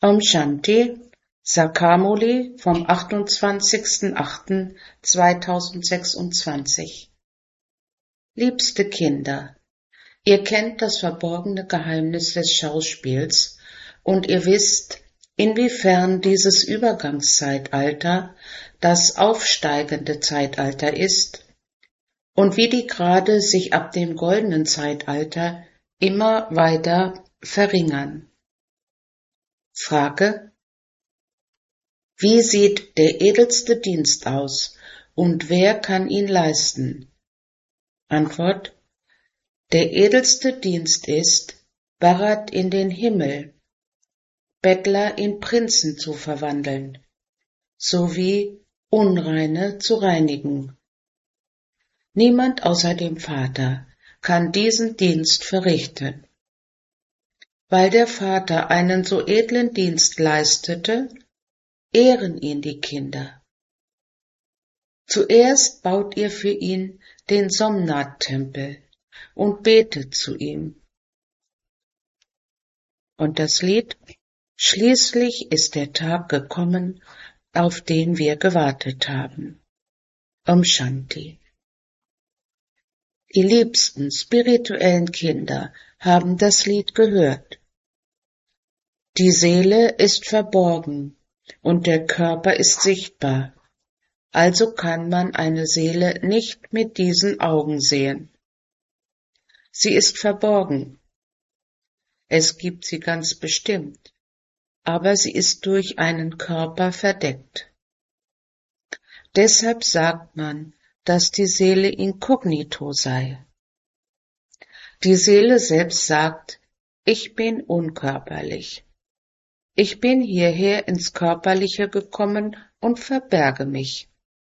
Om Shanti, Sakamuli vom 28.08.2026. Liebste Kinder, ihr kennt das verborgene Geheimnis des Schauspiels und ihr wisst, inwiefern dieses Übergangszeitalter das aufsteigende Zeitalter ist und wie die Grade sich ab dem goldenen Zeitalter immer weiter verringern. Frage: Wie sieht der edelste Dienst aus und wer kann ihn leisten? Antwort: Der edelste Dienst ist, Bharat in den Himmel, Bettler in Prinzen zu verwandeln, sowie Unreine zu reinigen. Niemand außer dem Vater kann diesen Dienst verrichten. Weil der Vater einen so edlen Dienst leistete, ehren ihn die Kinder. Zuerst baut ihr für ihn den Somnath-Tempel und betet zu ihm. Und das Lied: Schließlich ist der Tag gekommen, auf den wir gewartet haben. Om Shanti. Die liebsten spirituellen Kinder haben das Lied gehört. Die Seele ist verborgen und der Körper ist sichtbar, also kann man eine Seele nicht mit diesen Augen sehen. Sie ist verborgen. Es gibt sie ganz bestimmt, aber sie ist durch einen Körper verdeckt. Deshalb sagt man, dass die Seele inkognito sei. Die Seele selbst sagt: Ich bin unkörperlich. Ich bin hierher ins Körperliche gekommen und verberge mich.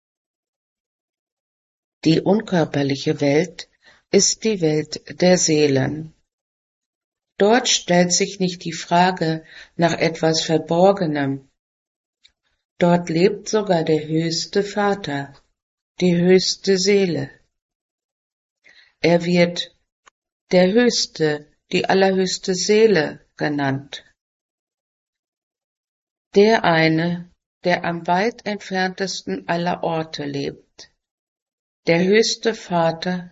Die unkörperliche Welt ist die Welt der Seelen. Dort stellt sich nicht die Frage nach etwas Verborgenem. Dort lebt sogar der höchste Vater, die höchste Seele. Er wird der Höchste, die allerhöchste Seele genannt. Der eine, der am weit entferntesten aller Orte lebt. Der höchste Vater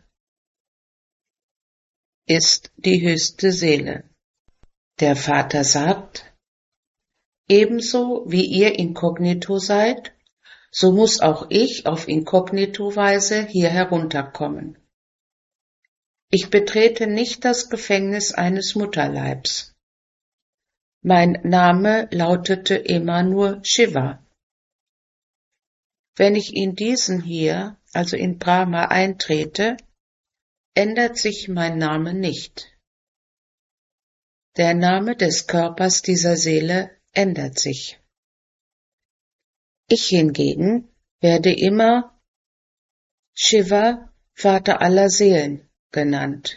ist die höchste Seele. Der Vater sagt: Ebenso wie ihr inkognito seid, so muss auch ich auf Inkognito-Weise hier herunterkommen. Ich betrete nicht das Gefängnis eines Mutterleibs. Mein Name lautete immer nur Shiva. Wenn ich in diesen hier, also in Brahma, eintrete, ändert sich mein Name nicht. Der Name des Körpers dieser Seele ändert sich. Ich hingegen werde immer Shiva, Vater aller Seelen, genannt.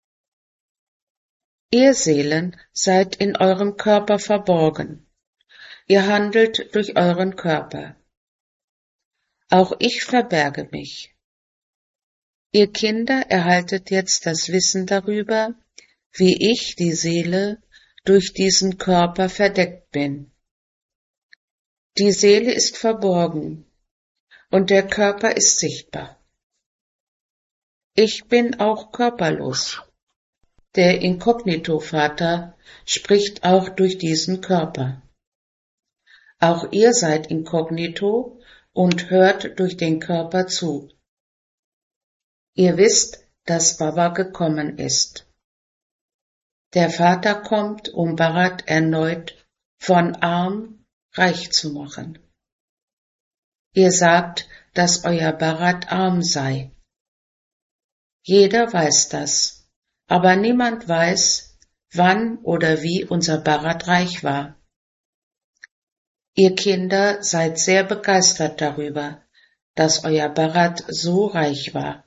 Ihr Seelen seid in eurem Körper verborgen. Ihr handelt durch euren Körper. Auch ich verberge mich. Ihr Kinder erhaltet jetzt das Wissen darüber, wie ich, die Seele, durch diesen Körper verdeckt bin. Die Seele ist verborgen und der Körper ist sichtbar. Ich bin auch körperlos. Der Inkognito-Vater spricht auch durch diesen Körper. Auch ihr seid inkognito und hört durch den Körper zu. Ihr wisst, dass Baba gekommen ist. Der Vater kommt, um Bharat erneut von arm reich zu machen. Ihr sagt, dass euer Bharat arm sei. Jeder weiß das. Aber niemand weiß, wann oder wie unser Bharat reich war. Ihr Kinder seid sehr begeistert darüber, dass euer Bharat so reich war.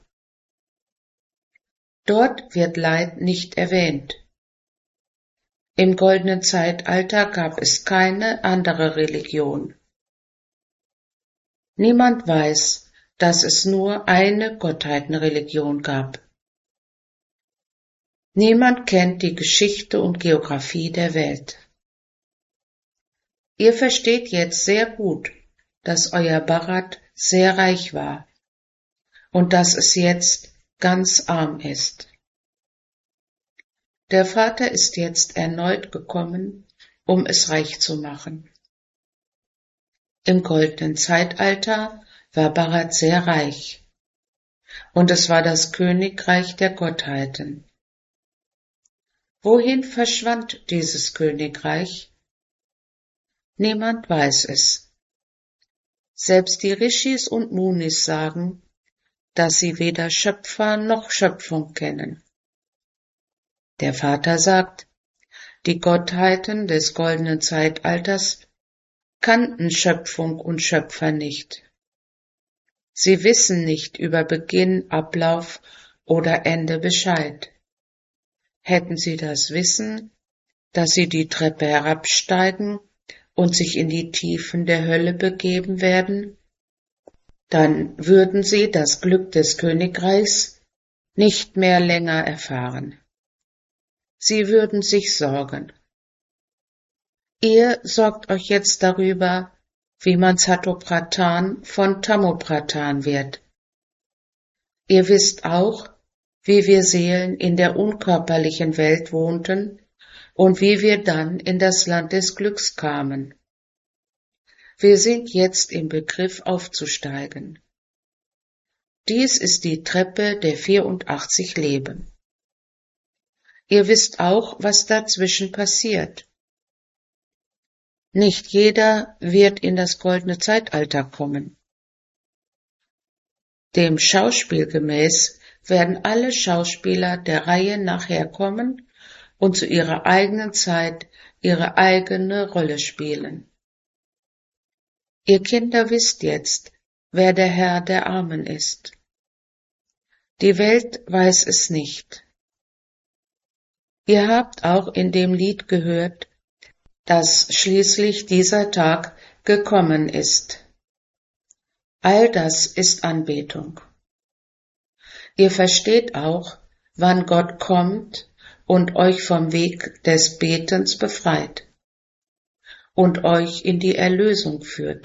Dort wird Leid nicht erwähnt. Im goldenen Zeitalter gab es keine andere Religion. Niemand weiß, dass es nur eine Gottheitenreligion gab. Niemand kennt die Geschichte und Geographie der Welt. Ihr versteht jetzt sehr gut, dass euer Bharat sehr reich war und dass es jetzt ganz arm ist. Der Vater ist jetzt erneut gekommen, um es reich zu machen. Im goldenen Zeitalter war Bharat sehr reich, und es war das Königreich der Gottheiten. Wohin verschwand dieses Königreich? Niemand weiß es. Selbst die Rishis und Munis sagen, dass sie weder Schöpfer noch Schöpfung kennen. Der Vater sagt, die Gottheiten des goldenen Zeitalters kannten Schöpfung und Schöpfer nicht. Sie wissen nicht über Beginn, Ablauf oder Ende Bescheid. Hätten sie das Wissen, dass sie die Treppe herabsteigen und sich in die Tiefen der Hölle begeben werden, dann würden sie das Glück des Königreichs nicht mehr länger erfahren. Sie würden sich sorgen. Ihr sorgt euch jetzt darüber, wie man Satopradhan von Tamopradhan wird. Ihr wisst auch, wie wir Seelen in der unkörperlichen Welt wohnten und wie wir dann in das Land des Glücks kamen. Wir sind jetzt im Begriff aufzusteigen. Dies ist die Treppe der 84 Leben. Ihr wisst auch, was dazwischen passiert. Nicht jeder wird in das goldene Zeitalter kommen. Dem Schauspiel gemäß werden alle Schauspieler der Reihe nachher kommen und zu ihrer eigenen Zeit ihre eigene Rolle spielen. Ihr Kinder wisst jetzt, wer der Herr der Armen ist. Die Welt weiß es nicht. Ihr habt auch in dem Lied gehört, dass schließlich dieser Tag gekommen ist. All das ist Anbetung. Ihr versteht auch, wann Gott kommt und euch vom Weg des Betens befreit und euch in die Erlösung führt.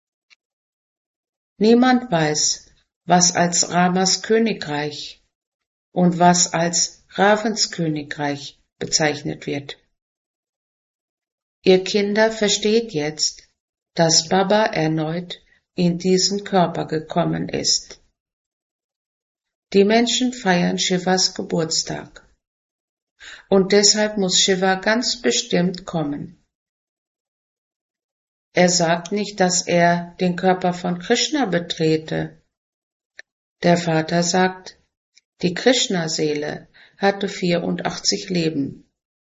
Niemand weiß, was als Ramas Königreich und was als Ravens Königreich bezeichnet wird. Ihr Kinder versteht jetzt, dass Baba erneut in diesen Körper gekommen ist. Die Menschen feiern Shivas Geburtstag. Und deshalb muss Shiva ganz bestimmt kommen. Er sagt nicht, dass er den Körper von Krishna betrete. Der Vater sagt, die Krishna-Seele hatte 84 Leben.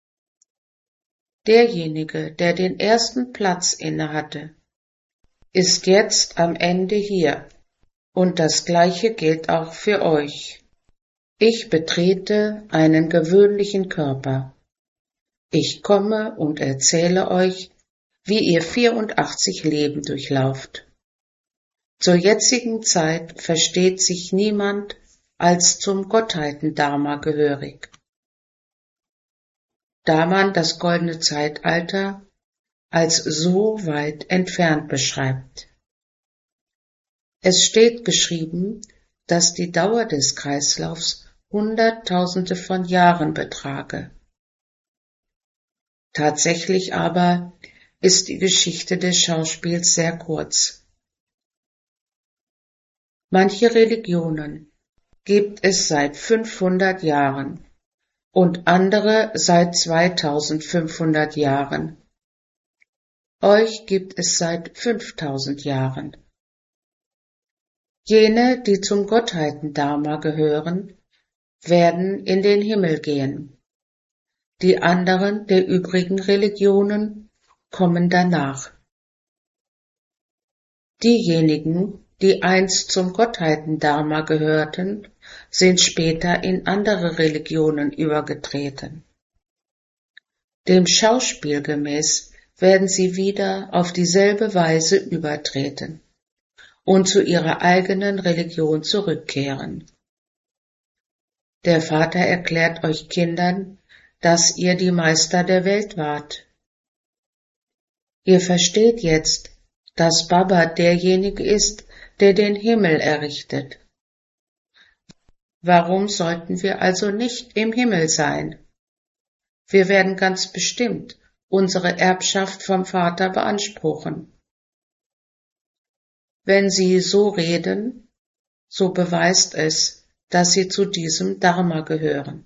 Derjenige, der den ersten Platz innehatte, ist jetzt am Ende hier, und das Gleiche gilt auch für euch. Ich betrete einen gewöhnlichen Körper. Ich komme und erzähle euch, wie ihr 84 Leben durchlauft. Zur jetzigen Zeit versteht sich niemand als zum Gottheiten-Dharma gehörig. Da man das goldene Zeitalter als so weit entfernt beschreibt. Es steht geschrieben, dass die Dauer des Kreislaufs Hunderttausende von Jahren betrage. Tatsächlich aber ist die Geschichte des Schauspiels sehr kurz. Manche Religionen gibt es seit 500 Jahren und andere seit 2500 Jahren. Euch gibt es seit 5000 Jahren. Jene, die zum Gottheiten-Dharma gehören, werden in den Himmel gehen. Die anderen der übrigen Religionen kommen danach. Diejenigen, die einst zum Gottheiten-Dharma gehörten, sind später in andere Religionen übergetreten. Dem Schauspiel gemäß werden sie wieder auf dieselbe Weise übertreten und zu ihrer eigenen Religion zurückkehren. Der Vater erklärt euch Kindern, dass ihr die Meister der Welt wart. Ihr versteht jetzt, dass Baba derjenige ist, der den Himmel errichtet. Warum sollten wir also nicht im Himmel sein? Wir werden ganz bestimmt unsere Erbschaft vom Vater beanspruchen. Wenn Sie so reden, so beweist es, dass Sie zu diesem Dharma gehören.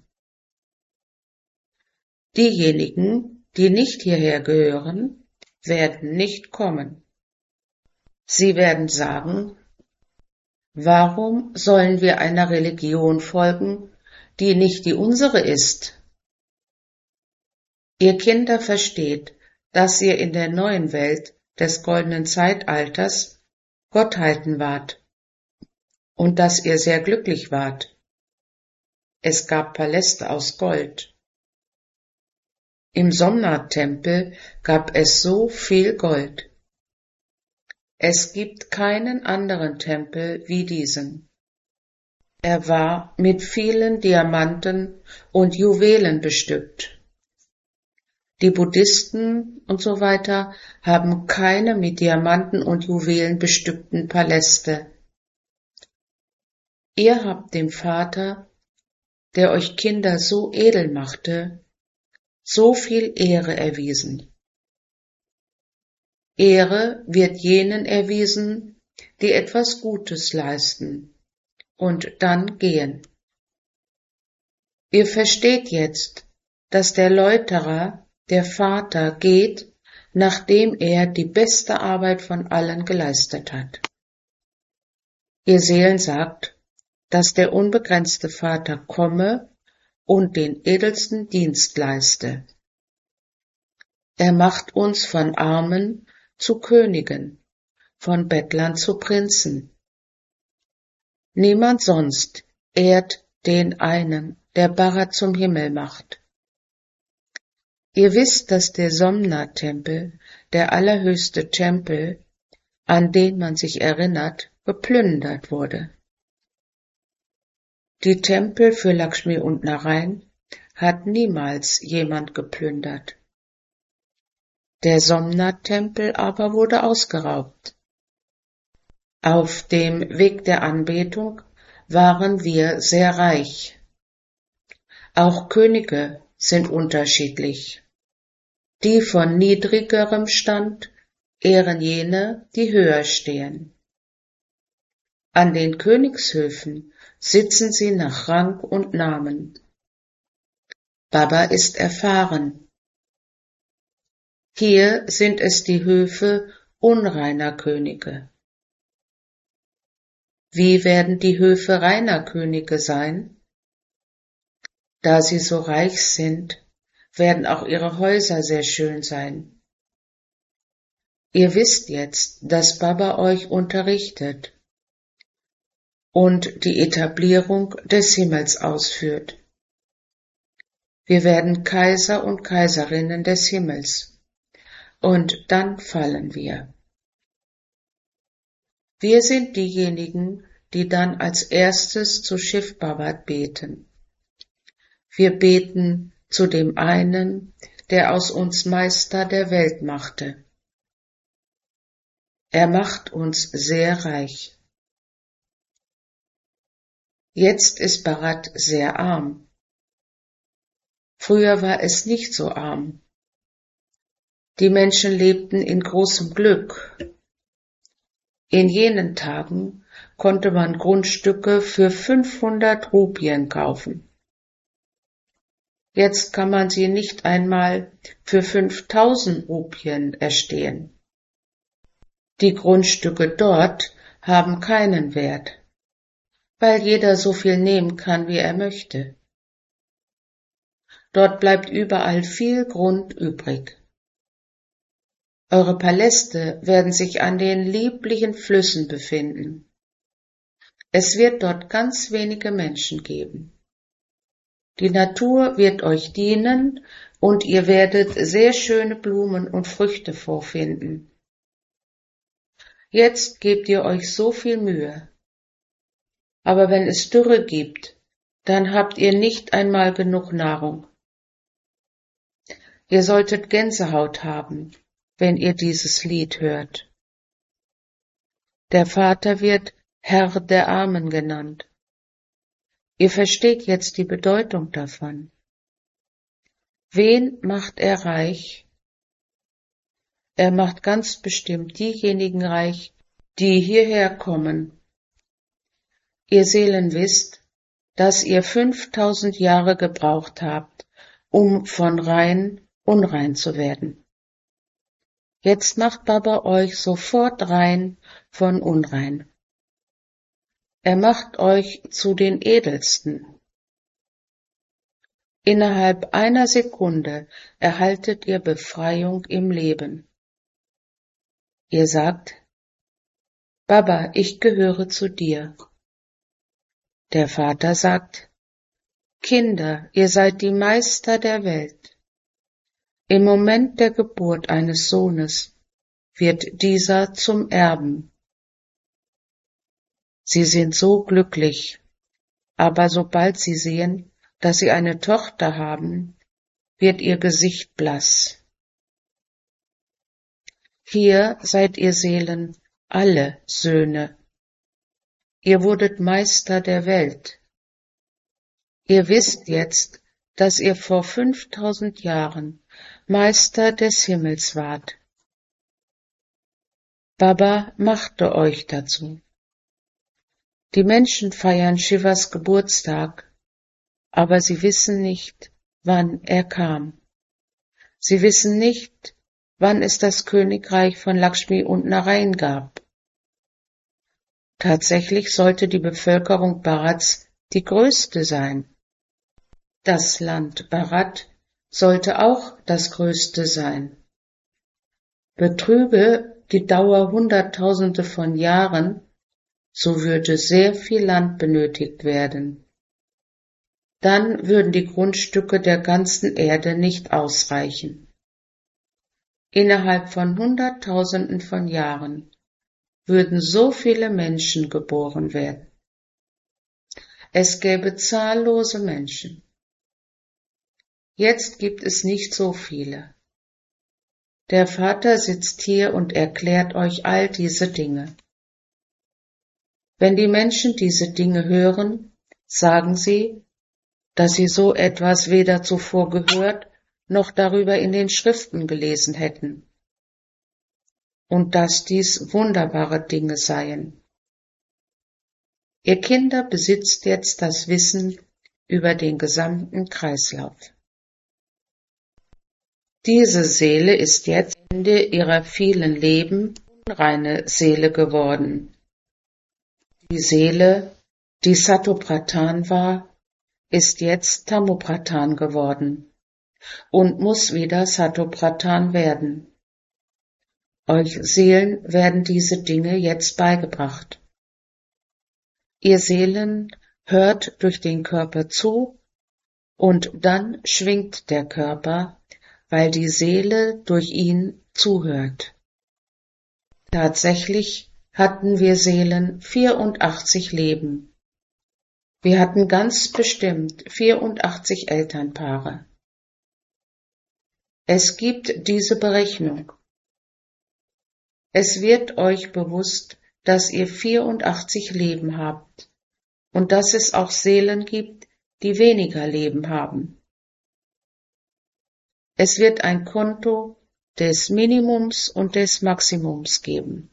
Diejenigen, die nicht hierher gehören, werden nicht kommen. Sie werden sagen, warum sollen wir einer Religion folgen, die nicht die unsere ist? Ihr Kinder versteht, dass ihr in der neuen Welt des goldenen Zeitalters Gottheiten wart und dass ihr sehr glücklich wart. Es gab Paläste aus Gold. Im Somnath-Tempel gab es so viel Gold. Es gibt keinen anderen Tempel wie diesen. Er war mit vielen Diamanten und Juwelen bestückt. Die Buddhisten und so weiter haben keine mit Diamanten und Juwelen bestückten Paläste. Ihr habt dem Vater, der euch Kinder so edel machte, so viel Ehre erwiesen. Ehre wird jenen erwiesen, die etwas Gutes leisten und dann gehen. Ihr versteht jetzt, dass der Läuterer, der Vater, geht, nachdem er die beste Arbeit von allen geleistet hat. Ihr Seelen sagt, dass der unbegrenzte Vater komme und den edelsten Dienst leiste. Er macht uns von Armen zu Königen, von Bettlern zu Prinzen. Niemand sonst ehrt den einen, der Bharat zum Himmel macht. Ihr wisst, dass der Somnath-Tempel, der allerhöchste Tempel, an den man sich erinnert, geplündert wurde. Die Tempel für Lakshmi und Narayan hat niemals jemand geplündert. Der Somnath-Tempel aber wurde ausgeraubt. Auf dem Weg der Anbetung waren wir sehr reich. Auch Könige sind unterschiedlich. Die von niedrigerem Stand ehren jene, die höher stehen. An den Königshöfen sitzen sie nach Rang und Namen. Baba ist erfahren. Hier sind es die Höfe unreiner Könige. Wie werden die Höfe reiner Könige sein? Da sie so reich sind, werden auch ihre Häuser sehr schön sein. Ihr wisst jetzt, dass Baba euch unterrichtet und die Etablierung des Himmels ausführt. Wir werden Kaiser und Kaiserinnen des Himmels, und dann fallen wir. Wir sind diejenigen, die dann als erstes zu Shiv Bhavat beten. Wir beten zu dem einen, der aus uns Meister der Welt machte. Er macht uns sehr reich. Jetzt ist Bharat sehr arm. Früher war es nicht so arm. Die Menschen lebten in großem Glück. In jenen Tagen konnte man Grundstücke für 500 Rupien kaufen. Jetzt kann man sie nicht einmal für 5000 Rupien erstehen. Die Grundstücke dort haben keinen Wert, weil jeder so viel nehmen kann, wie er möchte. Dort bleibt überall viel Grund übrig. Eure Paläste werden sich an den lieblichen Flüssen befinden. Es wird dort ganz wenige Menschen geben. Die Natur wird euch dienen und ihr werdet sehr schöne Blumen und Früchte vorfinden. Jetzt gebt ihr euch so viel Mühe. Aber wenn es Dürre gibt, dann habt ihr nicht einmal genug Nahrung. Ihr solltet Gänsehaut haben, wenn ihr dieses Lied hört. Der Vater wird Herr der Armen genannt. Ihr versteht jetzt die Bedeutung davon. Wen macht er reich? Er macht ganz bestimmt diejenigen reich, die hierher kommen. Ihr Seelen wisst, dass ihr 5000 Jahre gebraucht habt, um von rein unrein zu werden. Jetzt macht Baba euch sofort rein von unrein. Er macht euch zu den Edelsten. Innerhalb einer Sekunde erhaltet ihr Befreiung im Leben. Ihr sagt, Baba, ich gehöre zu dir. Der Vater sagt, Kinder, ihr seid die Meister der Welt. Im Moment der Geburt eines Sohnes wird dieser zum Erben. Sie sind so glücklich, aber sobald sie sehen, dass sie eine Tochter haben, wird ihr Gesicht blass. Hier seid ihr Seelen alle Söhne. Ihr wurdet Meister der Welt. Ihr wisst jetzt, dass ihr vor 5000 Jahren Meister des Himmels wart. Baba machte euch dazu. Die Menschen feiern Shivas Geburtstag, aber sie wissen nicht, wann er kam. Sie wissen nicht, wann es das Königreich von Lakshmi und Narayan gab. Tatsächlich sollte die Bevölkerung Bharats die größte sein. Das Land Bharat sollte auch das größte sein. Betrüge die Dauer Hunderttausende von Jahren, so würde sehr viel Land benötigt werden. Dann würden die Grundstücke der ganzen Erde nicht ausreichen. Innerhalb von Hunderttausenden von Jahren würden so viele Menschen geboren werden. Es gäbe zahllose Menschen. Jetzt gibt es nicht so viele. Der Vater sitzt hier und erklärt euch all diese Dinge. Wenn die Menschen diese Dinge hören, sagen sie, dass sie so etwas weder zuvor gehört, noch darüber in den Schriften gelesen hätten, und dass dies wunderbare Dinge seien. Ihr Kinder besitzt jetzt das Wissen über den gesamten Kreislauf. Diese Seele ist jetzt Ende ihrer vielen Leben unreine Seele geworden. Die Seele, die Satopradhan war, ist jetzt Tamopradhan geworden und muss wieder Satopradhan werden. Euch Seelen werden diese Dinge jetzt beigebracht. Ihr Seelen hört durch den Körper zu und dann schwingt der Körper, weil die Seele durch ihn zuhört. Tatsächlich hatten wir Seelen 84 Leben. Wir hatten ganz bestimmt 84 Elternpaare. Es gibt diese Berechnung. Es wird euch bewusst, dass ihr 84 Leben habt und dass es auch Seelen gibt, die weniger Leben haben. Es wird ein Konto des Minimums und des Maximums geben.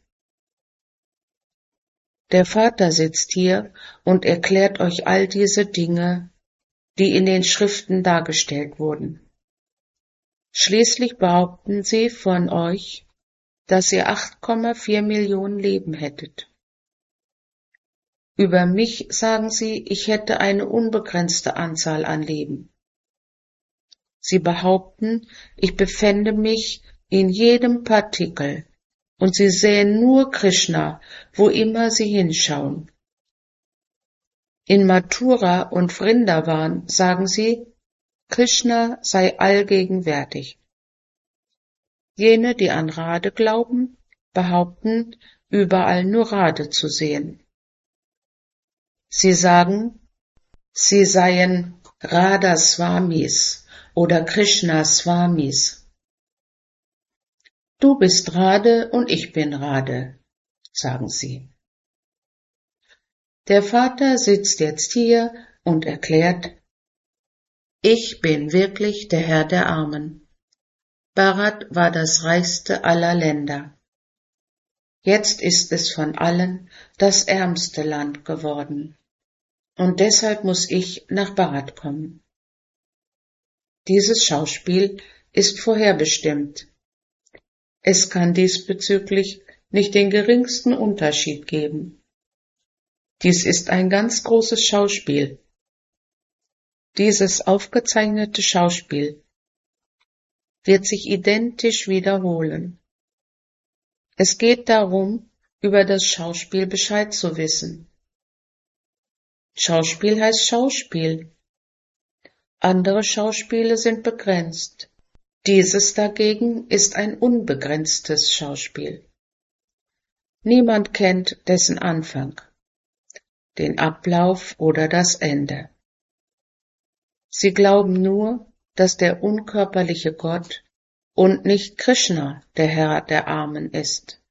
Der Vater sitzt hier und erklärt euch all diese Dinge, die in den Schriften dargestellt wurden. Schließlich behaupten sie von euch, dass ihr 8,4 Millionen Leben hättet. Über mich sagen sie, ich hätte eine unbegrenzte Anzahl an Leben. Sie behaupten, ich befände mich in jedem Partikel, und sie sehen nur Krishna, wo immer sie hinschauen. In Mathura und Vrindavan sagen sie, Krishna sei allgegenwärtig. Jene, die an Radhe glauben, behaupten, überall nur Radhe zu sehen. Sie sagen, sie seien Radha Swamis oder Krishna Swamis. Du bist Rade und ich bin Rade, sagen sie. Der Vater sitzt jetzt hier und erklärt, ich bin wirklich der Herr der Armen. Bharat war das reichste aller Länder. Jetzt ist es von allen das ärmste Land geworden. Und deshalb muss ich nach Bharat kommen. Dieses Schauspiel ist vorherbestimmt. Es kann diesbezüglich nicht den geringsten Unterschied geben. Dies ist ein ganz großes Schauspiel. Dieses aufgezeichnete Schauspiel wird sich identisch wiederholen. Es geht darum, über das Schauspiel Bescheid zu wissen. Schauspiel heißt Schauspiel. Andere Schauspiele sind begrenzt. Dieses dagegen ist ein unbegrenztes Schauspiel. Niemand kennt dessen Anfang, den Ablauf oder das Ende. Sie glauben nur, dass der unkörperliche Gott und nicht Krishna der Herr der Armen ist.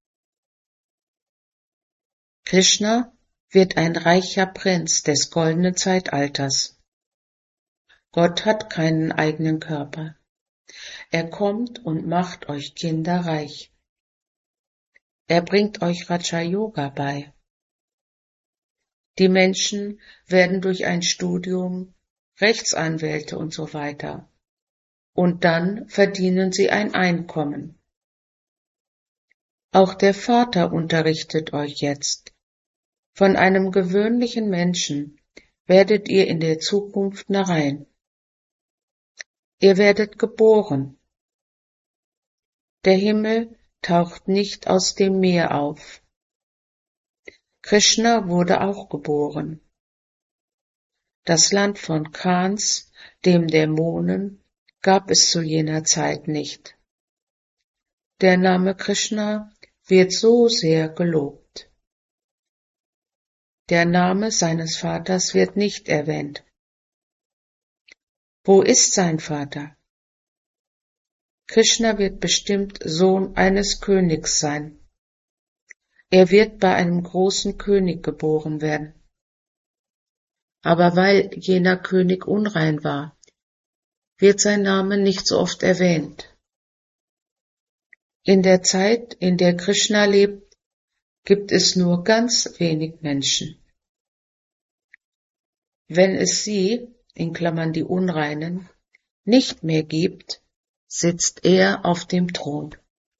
Krishna wird ein reicher Prinz des goldenen Zeitalters. Gott hat keinen eigenen Körper. Er kommt und macht euch Kinder reich. Er bringt euch Raja Yoga bei. Die Menschen werden durch ein Studium, Rechtsanwälte und so weiter. Und dann verdienen sie ein Einkommen. Auch der Vater unterrichtet euch jetzt. Von einem gewöhnlichen Menschen werdet ihr in der Zukunft Narayan. Ihr werdet geboren. Der Himmel taucht nicht aus dem Meer auf. Krishna wurde auch geboren. Das Land von Kans, dem Dämonen, gab es zu jener Zeit nicht. Der Name Krishna wird so sehr gelobt. Der Name seines Vaters wird nicht erwähnt. Wo ist sein Vater? Krishna wird bestimmt Sohn eines Königs sein. Er wird bei einem großen König geboren werden. Aber weil jener König unrein war, wird sein Name nicht so oft erwähnt. In der Zeit, in der Krishna lebt, gibt es nur ganz wenig Menschen. Wenn es sie, in Klammern die Unreinen, nicht mehr gibt, sitzt er auf dem Thron.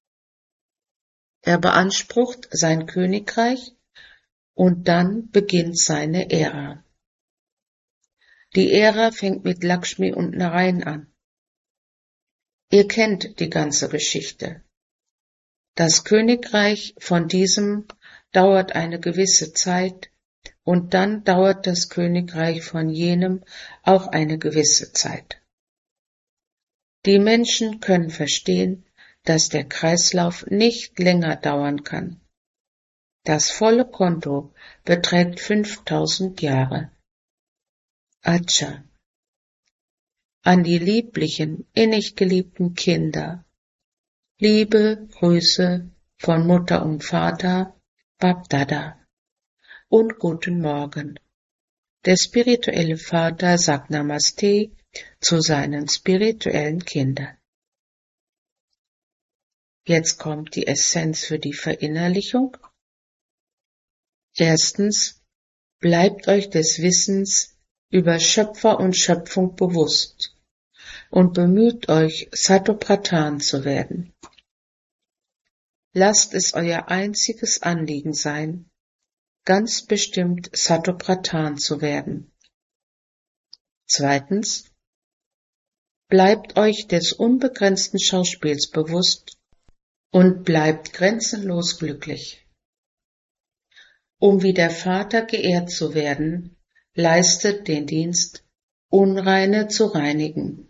Er beansprucht sein Königreich und dann beginnt seine Ära. Die Ära fängt mit Lakshmi und Narayan an. Ihr kennt die ganze Geschichte. Das Königreich von diesem dauert eine gewisse Zeit und dann dauert das Königreich von jenem auch eine gewisse Zeit. Die Menschen können verstehen, dass der Kreislauf nicht länger dauern kann. Das volle Konto beträgt 5000 Jahre. Acha. An die lieblichen, innig geliebten Kinder. Liebe Grüße von Mutter und Vater, Bab-Dada. Und guten Morgen. Der spirituelle Vater sagt Namaste zu seinen spirituellen Kindern. Jetzt kommt die Essenz für die Verinnerlichung. Erstens, bleibt euch des Wissens über Schöpfer und Schöpfung bewusst und bemüht euch, Satopratan zu werden. Lasst es euer einziges Anliegen sein, ganz bestimmt Satopratan zu werden. Zweitens, bleibt euch des unbegrenzten Schauspiels bewusst und bleibt grenzenlos glücklich. Um wie der Vater geehrt zu werden, leistet den Dienst, Unreine zu reinigen.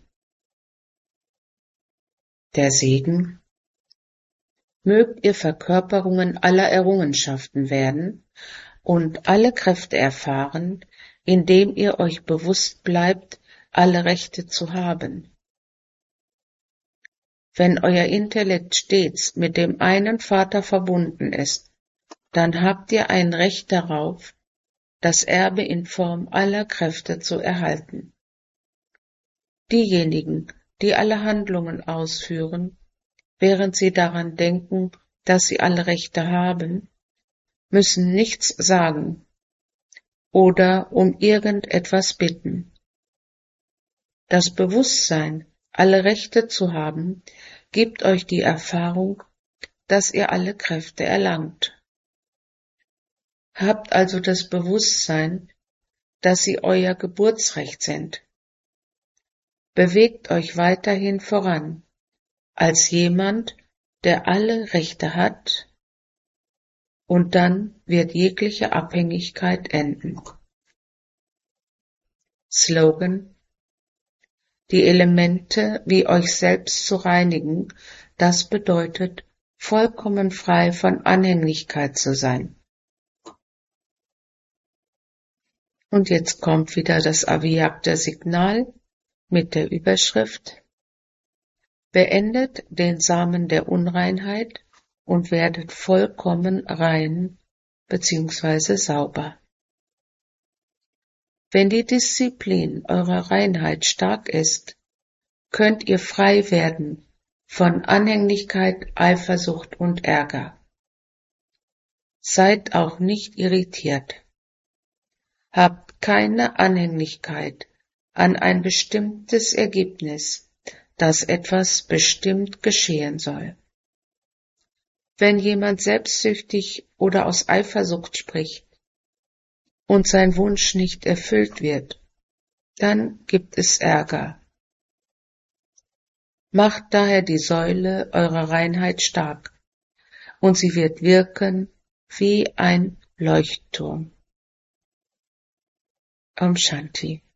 Der Segen: Mögt ihr Verkörperungen aller Errungenschaften werden und alle Kräfte erfahren, indem ihr euch bewusst bleibt, alle Rechte zu haben. Wenn euer Intellekt stets mit dem einen Vater verbunden ist, dann habt ihr ein Recht darauf, das Erbe in Form aller Kräfte zu erhalten. Diejenigen, die alle Handlungen ausführen, während sie daran denken, dass sie alle Rechte haben, müssen nichts sagen oder um irgendetwas bitten. Das Bewusstsein, alle Rechte zu haben, gibt euch die Erfahrung, dass ihr alle Kräfte erlangt. Habt also das Bewusstsein, dass sie euer Geburtsrecht sind. Bewegt euch weiterhin voran, als jemand, der alle Rechte hat, und dann wird jegliche Abhängigkeit enden. Slogan: Die Elemente wie euch selbst zu reinigen, das bedeutet, vollkommen frei von Anhänglichkeit zu sein. Und jetzt kommt wieder das Avyakta-Signal mit der Überschrift: Beendet den Samen der Unreinheit und werdet vollkommen rein bzw. sauber. Wenn die Disziplin eurer Reinheit stark ist, könnt ihr frei werden von Anhänglichkeit, Eifersucht und Ärger. Seid auch nicht irritiert. Habt keine Anhänglichkeit an ein bestimmtes Ergebnis, dass etwas bestimmt geschehen soll. Wenn jemand selbstsüchtig oder aus Eifersucht spricht und sein Wunsch nicht erfüllt wird, dann gibt es Ärger. Macht daher die Säule eurer Reinheit stark, und sie wird wirken wie ein Leuchtturm. Om Shanti.